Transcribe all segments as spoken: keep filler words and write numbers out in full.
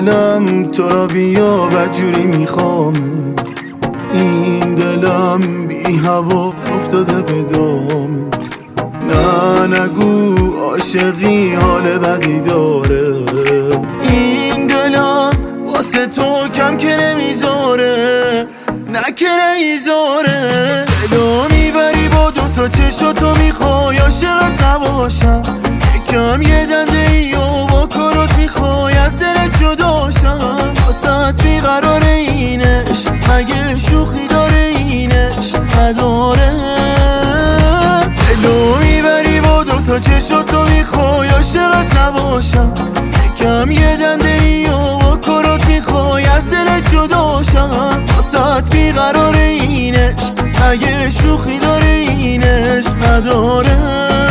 دلم تو را بیا بدجوری میخوامت، این دلم بی هوا افتاده به دامت. نه نگو عاشقی حال بدی داره، این دلم واسه تو کم که نمیذاره، نه که نمیذاره. دلو میبری با دوتا چشاتو میخوای عاشقت نباشم، یکم یه دنده ای و با کارات میخوای از دلت جداشم. واسه بیقرار اینش مگه شوخی داره اینش نداره. دلو میبری با دوتا چشاتو میخوای عاشقت نباشم، یکم یه دنده ای و با کارات میخوای از دلت جداشم. واسه بیقرار اینش مگه شوخی داره اینش نداره.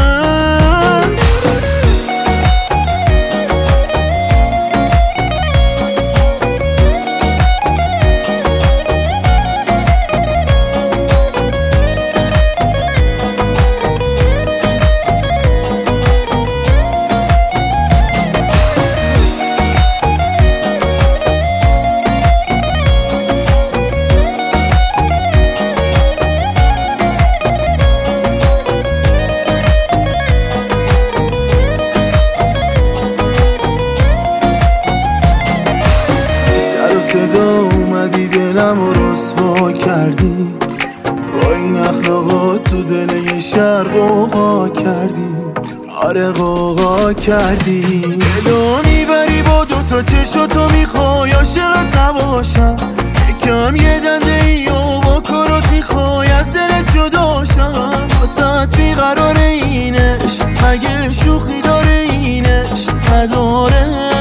صدا اومدی دلم رو رسوا کردی، با این اخلاقات تو دل یه شهر قوقا کردی. آره قوقا کردی. دلو میبری با دوتا چشاتو میخوای عاشقت نباشم، یکم یه دنده ای و با کارات میخوای از دلت جداشم. واسه بیقرار اینش مگه شوخی داره اینش نداره.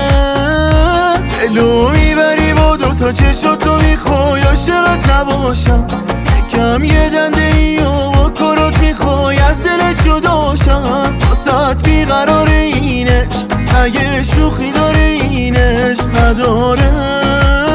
دلو میبری با دوتا چشاتو میخوای عاشقت نباشم، یکم یه دنده ای و با کارات میخوای از دلت جداشم. واسه بیقرار اینش مگه شوخی داره اینش نداره.